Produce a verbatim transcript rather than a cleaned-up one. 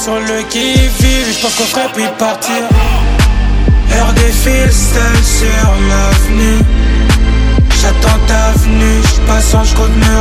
sur le qui-vive, j'pense qu'on ferait puis partir. Heure défile, seul sur l'avenue. J'attends ta venue, j'patient, j'compte mes